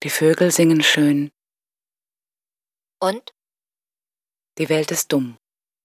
Die Vögel singen schön. Und? Die Welt ist dumm.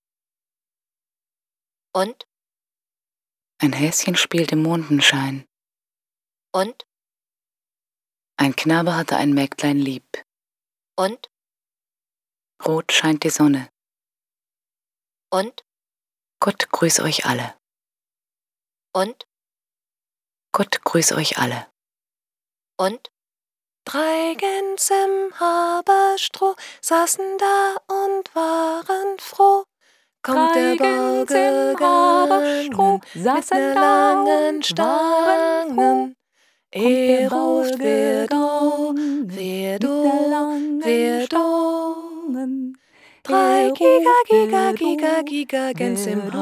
Und? Ein Häschen spielt im Mondenschein. Und? Ein Knabe hatte ein Mägdlein lieb. Und? Rot scheint die Sonne. Und? Gott grüß euch alle. Und? Gott grüß euch alle. Und? 3 Gänse im Haberstroh saßen da und waren froh. Kommt der Bau gegangen mit ner langen Stangen. Er ruft, wer do, wer do, wer do. 3 Giga, Giga, Giga, Giga Gänse im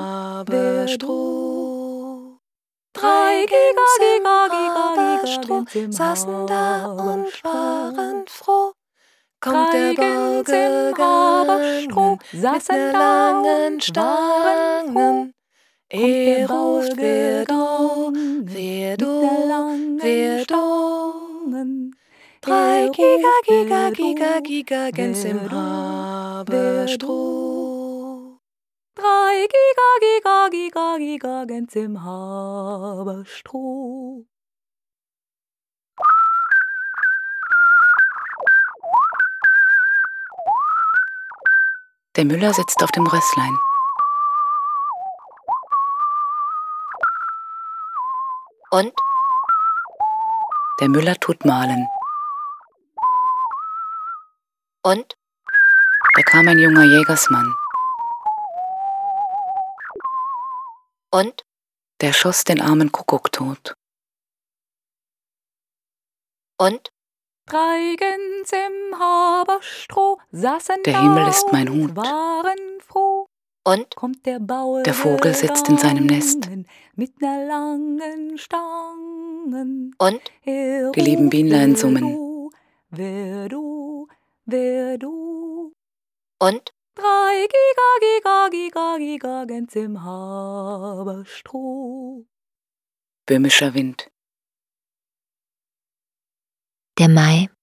Haberstroh. 3 Gänse im Haberstroh saßen da und waren froh. Kommt der Bau gegangen mit ner langen Stangen. Er ruft, wer do, wer do, wer do. 3 Giga, Giga, Giga, Giga Gänse im Haberstroh. 3 Giga, Giga, Giga, Giga Gänse im Haberstroh. Der Müller sitzt auf dem Rösslein. Und? Der Müller tut mahlen. Und? Da kam ein junger Jägersmann. Und? Der schoss den armen Kuckuck tot. Und? 3 Gänse im Haberstroh saßen Der da Himmel ist mein und Hut. waren froh. Und? Kommt der Bauer Der Vogel sitzt in seinem Nest. gegangen mit ner langen Stangen. Und? Er Die lieben ruft, Bienlein wer summen. du, wer du, wer du. Und? 3 Giga, Giga, Giga, Giga Gänse im Haberstroh. Böhmischer Wind. Der Mai